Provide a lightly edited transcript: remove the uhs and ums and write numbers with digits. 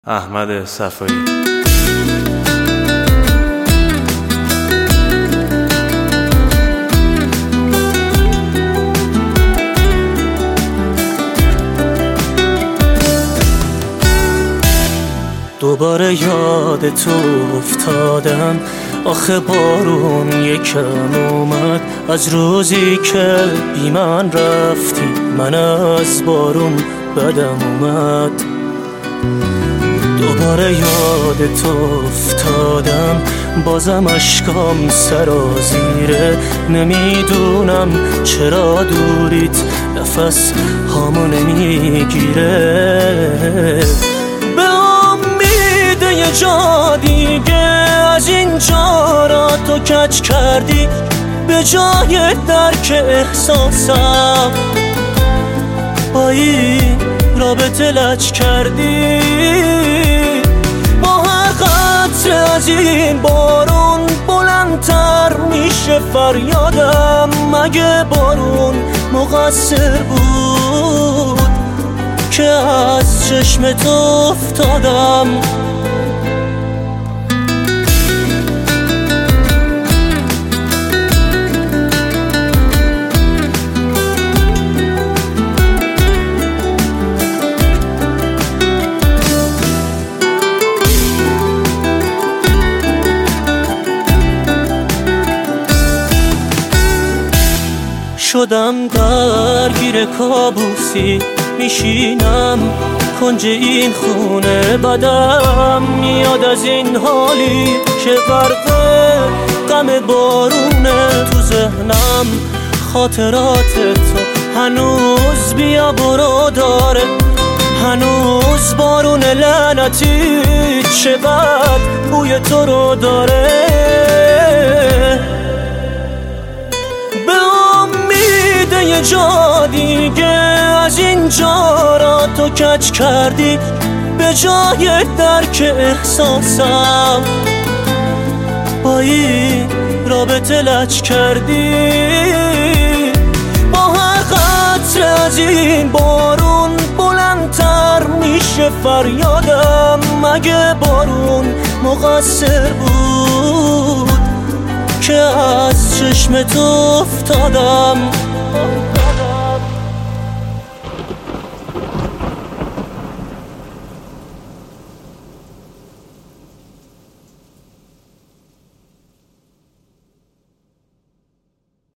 احمد صفایی. دوباره یاد تو افتادم، آخه بارون یکم اومد از روزی که بی من رفتی. من از بارون بدم اومد. دوباره یاد تو افتادم، بازم اشکام سرازیره. نمیدونم چرا دوریت نفس هامو نمیگیره. به امید یه جا دیگه از اینجا را تو کج کردی، به جای درک احساسم با این رابطه لج کردی. با هر قطره از این بارون بلندتر میشه فریادم. مگه بارون مقصر بود که از چشم تو افتادم؟ شدم درگیر کابوسی، میشینم کنج این خونه. بدم میاد از این حالی که غرق غم بارونه. تو ذهنم خاطرات تو هنوز بیا برو داره. هنوز بارون لعنتی چقدر بوی تو رو داره. یه جا دیگه از اینجا را تو کج کردی، به جای درک احساسم با این رابطه لج کردی. با هر قطره از این بارون بلندتر میشه فریادم. مگه بارون مقصر بود که از چشم تو افتادم؟